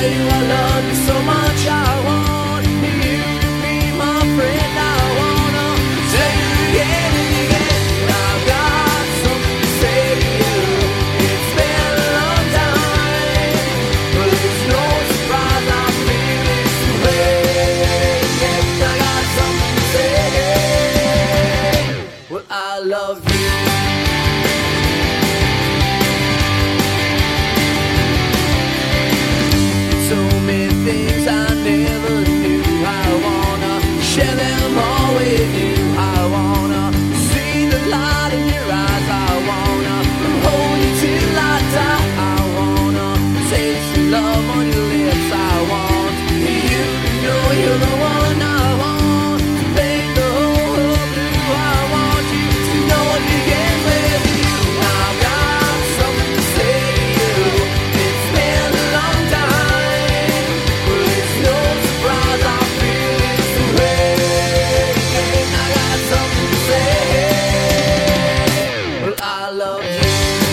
you I love you so much. I want you to be my friend. I wanna say it again and again. I've got something to say to you. It's been a long time, but it's no surprise I feel this way. I got something to say. Well, I love you. So many things I never knew. I wanna share them all with you. I wanna see the light in your eyes. I wanna hold you till I die. I wanna taste your love on your lips. I want you to know you're the one. I want to paint the whole world blue. I want you to know what you get with you. I've got something to say to you. It's been a long time, but it's no surprise I feel this way. I got something to say. Well, I love you.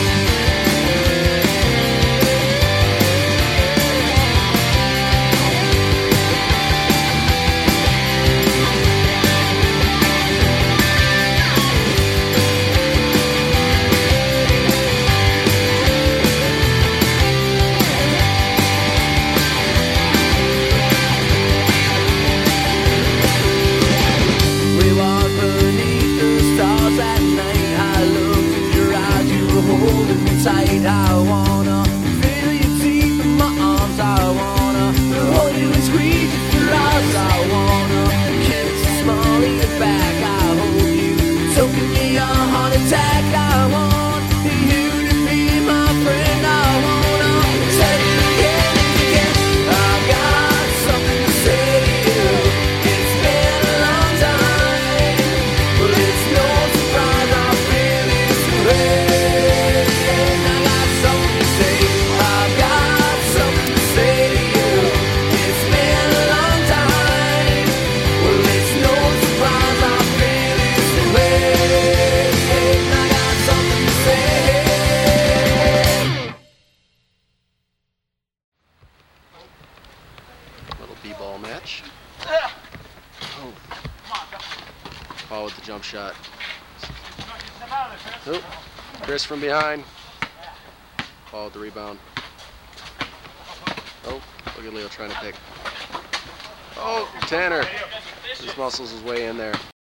We walk beneath the stars at night. I looked in your eyes, you were holding me tight. I wanna feel your teeth in my arms. I wanna hold you and squeeze you for us. I wanna kiss you small in your back. I hold you, so give me a heart attack. I want you to be my friend. I wanna say it again and again. I've got something to say to you. It's been a long time, but it's no surprise I feel this way. I got something to say. I've got something to say to you. It's been a long time, well it's no surprise I feel this way. I got something to say. Little b-ball match. Oh. Paul with the jump shot. Oh. Chris from behind. Paul with the rebound. Oh, look at Leo trying to pick. Oh, Tanner. His muscles is way in there.